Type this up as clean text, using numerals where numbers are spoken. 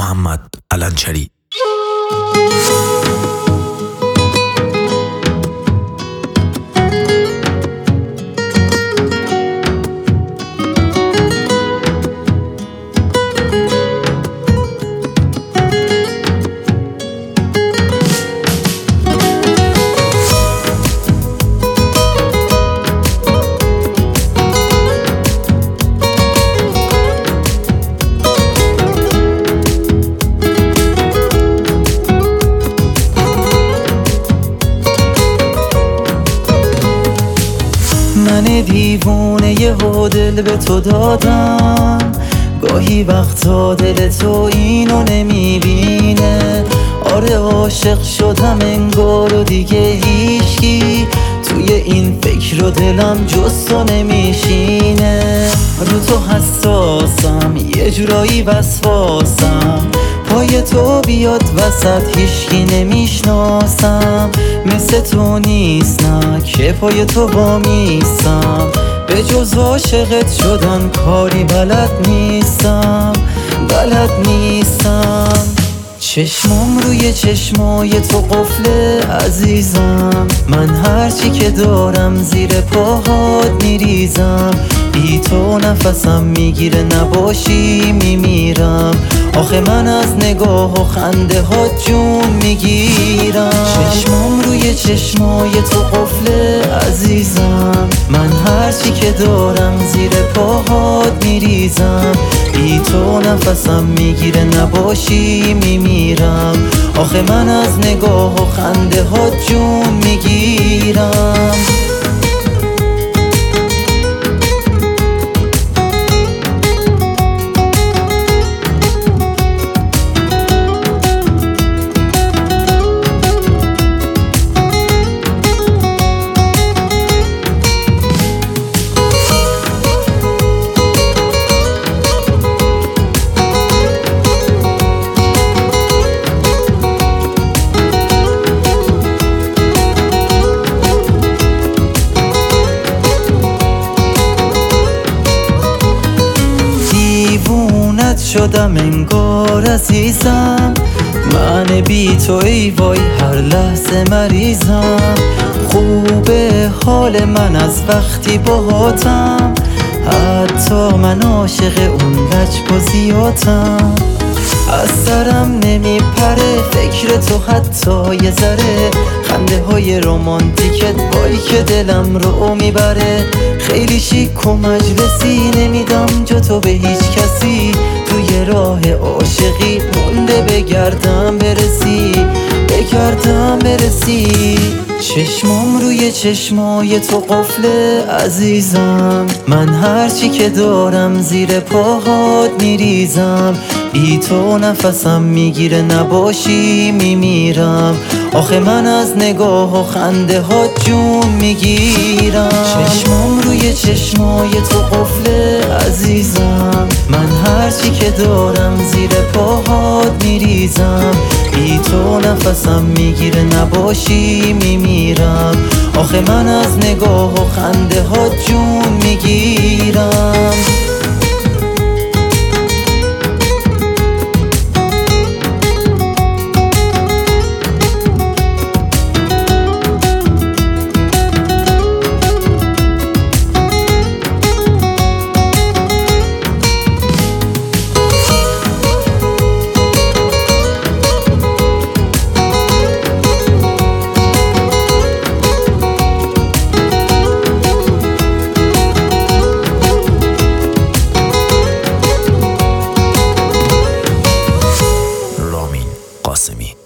محمد علنچری. من دیوونه یهو دل به تو دادم، گاهی وقتا دل تو اینو نمیبینه. آره عاشق شدم انگار و دیگه هیچکی توی این فکر و دلم جز تو نمیشینه. رو تو حساسم، یه جورایی وسواسم، پای تو بیاد وسط هیچکی نمیشناسم. مثل تو نیست نه که پای تو وامیستم، به جز عاشقت شدن کاری بلد نیستم. چشمام روی چشمای تو قفله عزیزم، من هرچی که دارم زیر پاهات میریزم. بی تو نفسم میگیره، نباشی میمیرم. آخه من از نگاه و خنده ها جون میگیرم. چشمام روی چشمای تو قفله عزیزم، من هرچی که دارم زیر پاهات میریزم. بی تو نفسم میگیره، نباشی میمیرم. آخه من از نگاه و خنده ها جون میگیرم. شدم انگار عزیزم، من بی تو ای وای هر لحظه مریضم. خوبه حال من از وقتی باهاتم، حتی من عاشق اون لجبازیاتم. از سرم نمیپره فکر تو حتی یه ذره، خنده های رومانتیکت وای که دلم رو میبره. خیلی شیک و مجلسی، نمیدم جا تو به هیچ کسی. توی راه عاشقی مونده بگردم برسی. چشمام روی چشمای تو قفله عزیزم، من هرچی که دارم زیر پاهات میریزم. بی تو نفسم میگیره، نباشی میمیرم. آخه من از نگاه و خنده ها جون میگیرم. چشمام روی چشمای تو قفله عزیزم، من هرچی که دارم زیر پاهات میریزم. بی تو نفسم میگیره، نباشی میمیرم. آخه من از نگاه و خنده ها جون میگیرم. قاسمی.